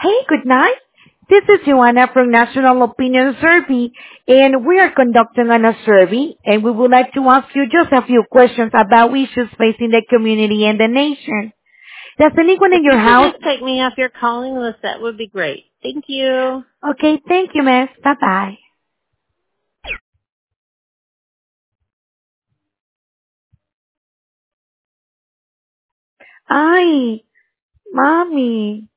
Hey, good night. This is Joanna from National Opinion Survey, and we are conducting a survey, and we would like to ask you just a few questions about issues facing the community and the nation. Does anyone If in you your could house? just take me off your calling list, that would be great. Thank you. Okay, thank you, miss. Bye-bye. Ay, mommy.